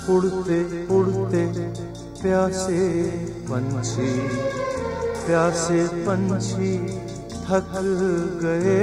उड़ते उड़ते प्यासे पंछी, प्यासे पंछी थक गए।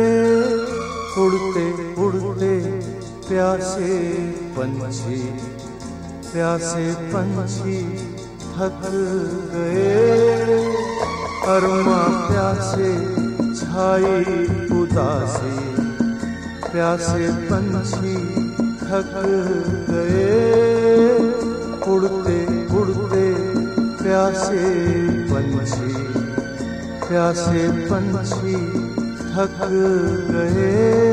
उड़ते उड़ते प्यासे पंछी, प्यासे पंछी थक गए। अरमा प्यासे छाई उदासी, प्यासे पंछी थक गए। उड़ते उड़ते प्यासे पंछी, प्यासे पंछी थक गए।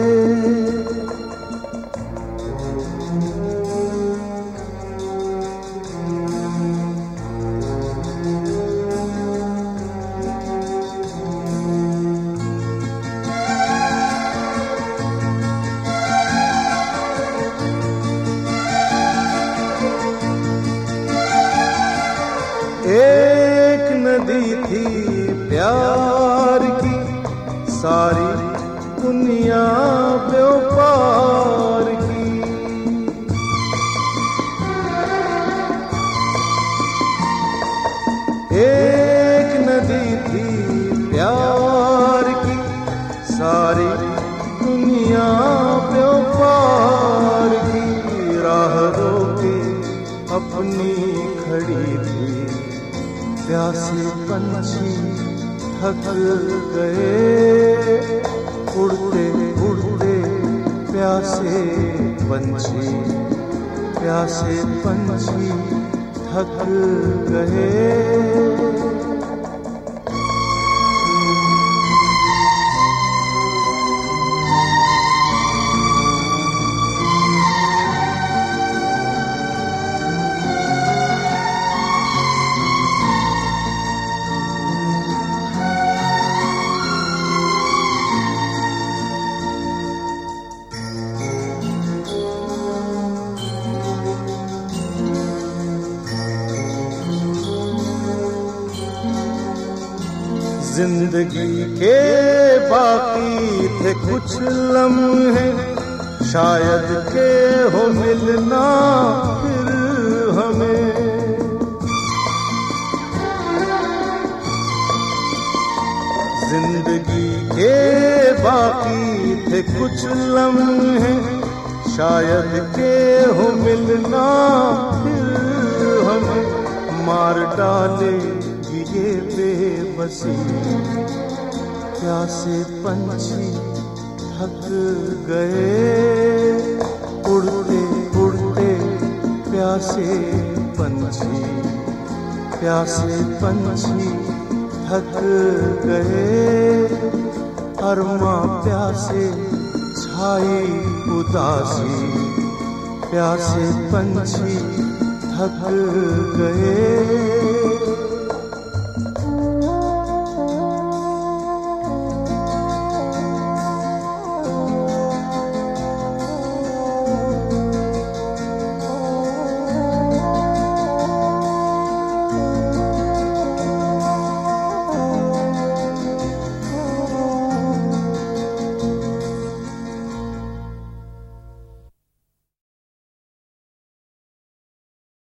एक नदी थी प्यार की, सारी दुनिया व्यापार की। एक नदी थी प्यार की, सारी दुनिया व्यापार की। राह रोके अपनी खड़ी थी, प्यासे पंछी थक गए। उड़ते उड़ते प्यासे पंछी, प्यासे पंछी थक गए। जिंदगी के बाकी थे कुछ लम्हे, शायद के हो मिलना फिर हमें। जिंदगी के बाकी थे कुछ लम्हे, शायद के हो मिलना फिर हमें। मार डाले ये बेबसी, प्यासे पंछी थक गए। उड़ते उड़ते प्यासे पंछी, प्यासे पंछी थक गए। अरमा प्यासे छाई उदासी, प्यासे पंछी थक गए।